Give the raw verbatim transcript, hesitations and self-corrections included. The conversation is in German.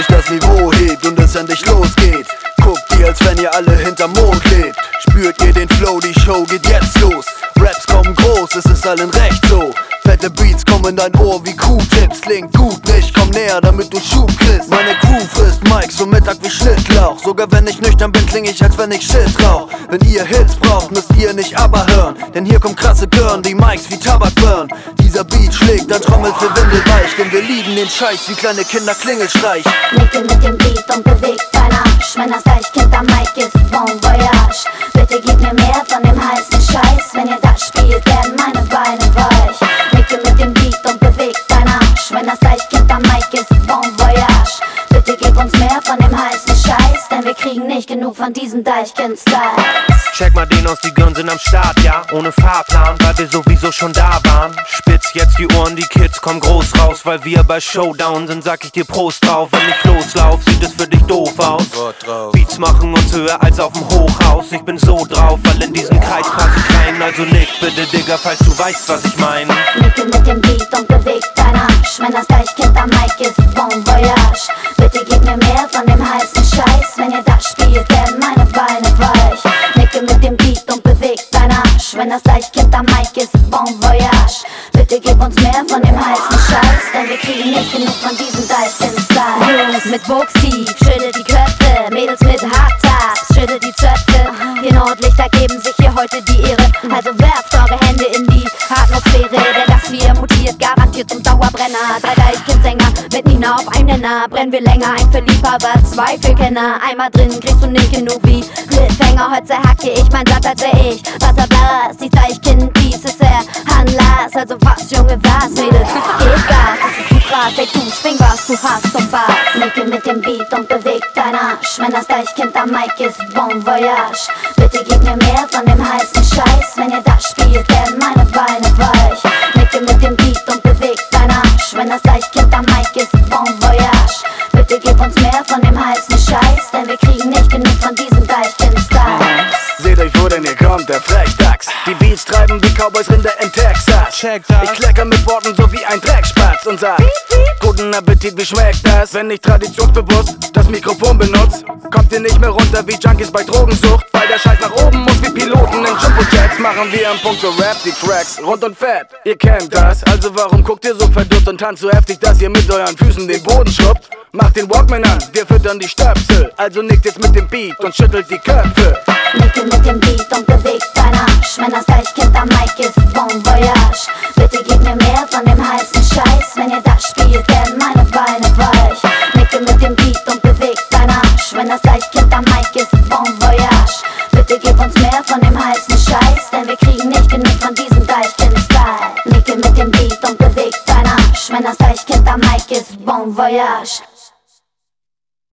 sich das Niveau hebt und es endlich losgeht. Guckt ihr, als wenn ihr alle hinterm Mond lebt. Spürt ihr den Flow, die Show geht jetzt los. Raps kommen groß, es ist allen recht so. Fette Beats kommen in dein Ohr wie Q-Tips. Klingt gut nicht, komm näher, damit du Schub kriegst. Meine Crew frisst Mikes zum Mittag wie Schnittlauch. Sogar wenn ich nüchtern bin, kling ich, als wenn ich Shit rauch. Wenn ihr Hits braucht, müsst ihr nicht aber hören, denn hier kommt krasse Girn, die Mikes wie Tabak burn. Dieser Beat schlägt, dann trommelt für Windelweich, denn wir lieben den Scheiß wie kleine Kinder Klingelstreich. Nicke mit dem Beat und bewegt dein Arsch. Wenn das Deichkind am Mic ist, bon voyage. Bitte gib mir mehr von dem heißen Scheiß. Wenn ihr das spielt, werden meine Beine weich. Nicke mit dem Beat und bewegt dein Arsch. Wenn das Deichkind am Mic ist, bon voyage. Bitte gib uns mehr von dem heißen Scheiß, denn wir kriegen nicht genug von diesem Deichkind-Style. Check mal den aus, die Girls sind am Start, ja, ohne Fahrplan, weil wir sowieso schon da waren. Spitz jetzt die Ohren, die Kids kommen groß raus, weil wir bei Showdown sind, sag ich dir Prost drauf. Wenn ich loslauf, sieht es für dich doof aus. Beats machen uns höher als auf dem Hochhaus. Ich bin so drauf, weil in diesem Kreis pass ich rein. Also nick bitte, Digga, falls du weißt, was ich mein. Nicke mit dem Beat und bewegt dein Arsch. Wenn das Deichkind am Mic ist, bon voyage. Bitte gib mir mehr von dem heißen Scheiß. Wenn ihr das spielt, werden meine Beine weich. Nicke mit dem Beat und bewegt dein Arsch. Wenn das Deichkind am Mic ist, bon voyage. Bitte gib uns mehr von dem heißen Scheiß, denn wir kriegen nicht genug von diesem Deichkind-Style. Jungs mit Wuchstief, schüttelt die Köpfe. Mädels mit Hardtaps, schüttelt die Zöpfe. Wir Nordlichter geben sich hier heute die Ehre. Also werft eure Hände in die Atmosphäre, denn das hier mutiert garantiert zum Dauerbrenner. Drei Deichkind-Sänger mit Nina auf einen Nenner. Brennen wir länger, ein für Liebhaber, zwei für Kenner. Einmal drin kriegst du nicht genug wie Cliffhanger. Heute hacke ich mein Blatt, als wär ich Wasserblas. Die Deichkind-Piece ist der Anlass. Also was, Junge, was, Mädels, geht Gas. Das ist zu krass, ey, du schwing was, du hast und was. Nicke mit dem Beat und bewegt dein Arsch. Wenn das Deichkind am Mic ist, bon voyage. Bitte gib mir mehr von dem heißen Scheiß. Wenn ihr das spielt, werden meine Beine weich. Nicke mit dem Beat und bewegt dein Arsch. Wenn das Deichkind am Mic ist, bon voyage. Bitte gib uns mehr von dem heißen Scheiß, denn wir kriegen nicht genug von diesem Deichkind-Style. Seht euch vor, denn hier kommt der Frechdachs. Die Beats treiben wie Cowboys Rinder in Texas. Check das. Ich klecker mit Worten so wie ein Dreckspatz und sag: Guten Appetit, wie schmeckt das? Wenn ich traditionsbewusst das Mikrofon benutzt, kommt ihr nicht mehr runter wie Junkies bei Drogensucht. Weil der Scheiß nach oben muss wie Piloten in Jumbo-Jets. Machen wir im Punkto Rap die Tracks rund und fett. Ihr kennt das, also warum guckt ihr so verdutzt und tanzt so heftig, dass ihr mit euren Füßen den Boden schubbt? Macht den Walkman an, wir füttern die Stöpsel. Also nickt jetzt mit dem Beat und schüttelt die Köpfe. Nicke mit dem Beat und bewegt dein Arsch. Wenn das Deichkind am Mic ist, bon voyage. Bitte gib mir mehr von dem heißen Scheiß. Wenn ihr das spielt, werden meine Beine weich. Nicke mit dem Beat und bewegt dein Arsch. Wenn das Deichkind am Mic ist, bon voyage. Bitte gib uns mehr von dem heißen Scheiß, denn wir kriegen nicht genug von diesem Deichkind-Style. Nicke mit dem Beat und bewegt dein Arsch. Wenn das Deichkind am Mic ist, bon voyage.